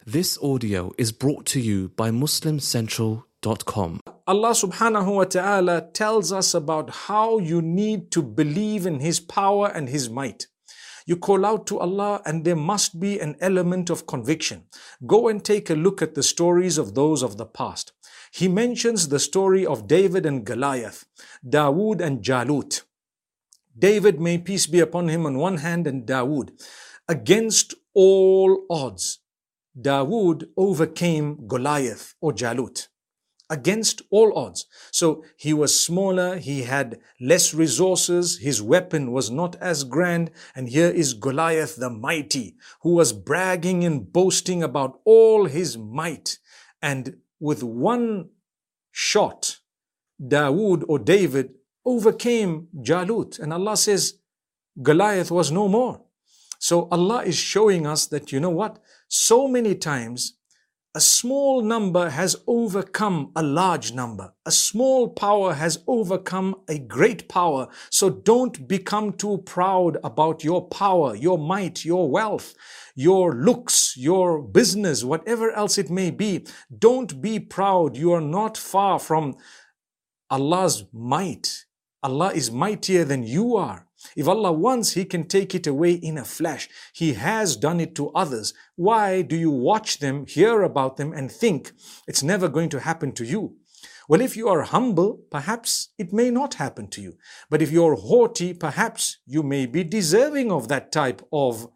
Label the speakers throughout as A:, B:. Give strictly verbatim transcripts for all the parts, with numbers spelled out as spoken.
A: This audio is brought to you by Muslim Central dot com.
B: Allah subhanahu wa ta'ala tells us about how you need to believe in His power and His might. You call out to Allah and there must be an element of conviction. Go and take a look at the stories of those of the past. He mentions the story of David and Goliath, Dawood and Jalut. David, may peace be upon him, on one hand, and Dawood. Against all odds, Dawood overcame Goliath or Jalut. Against all odds. So he was smaller, he had less resources, his weapon was not as grand, and here is Goliath the mighty, who was bragging and boasting about all his might. And with one shot, Dawood or David overcame Jalut, and Allah says Goliath was no more. So Allah is showing us that, you know what, so many times a small number has overcome a large number. A small power has overcome a great power. So don't become too proud about your power, your might, your wealth, your looks, your business, whatever else it may be. Don't be proud. You are not far from Allah's might. Allah is mightier than you are. If Allah wants, He can take it away in a flash. He has done it to others. Why do you watch them, hear about them, and think it's never going to happen to you? Well, if you are humble, perhaps it may not happen to you. But if you're haughty, perhaps you may be deserving of that type of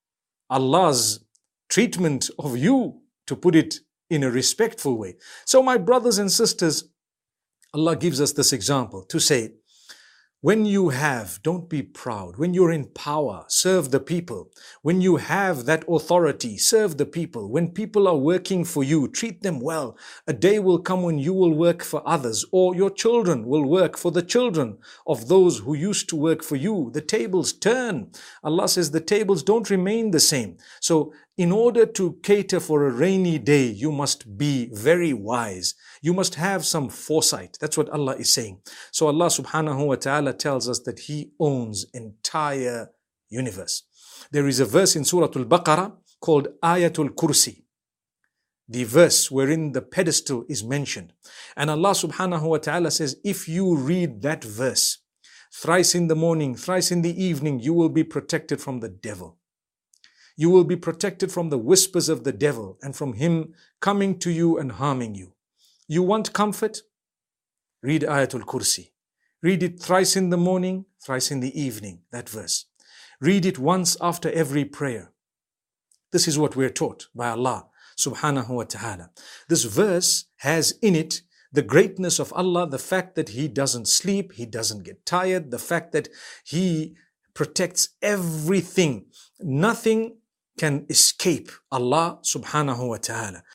B: Allah's treatment of you, to put it in a respectful way. So my brothers and sisters, Allah gives us this example to say, when you have, don't be proud. When you're in power, serve the people. When you have that authority, serve the people. When people are working for you, treat them well. A day will come when you will work for others, or your children will work for the children of those who used to work for you. The tables turn. Allah says the tables don't remain the same. So in order to cater for a rainy day, you must be very wise. You must have some foresight. That's what Allah is saying. So Allah subhanahu wa ta'ala tells us that He owns entire universe. There is a verse in Surah Al-Baqarah called Ayatul Kursi, the verse wherein the pedestal is mentioned. And Allah subhanahu wa ta'ala says, if you read that verse thrice in the morning, thrice in the evening, you will be protected from the devil. You will be protected from the whispers of the devil and from him coming to you and harming you. You want comfort? Read Ayatul Kursi. Read it thrice in the morning, thrice in the evening, that verse. Read it once after every prayer. This is what we're taught by Allah subhanahu wa ta'ala. This verse has in it the greatness of Allah, the fact that He doesn't sleep, He doesn't get tired, the fact that He protects everything. Nothing can escape Allah subhanahu wa ta'ala.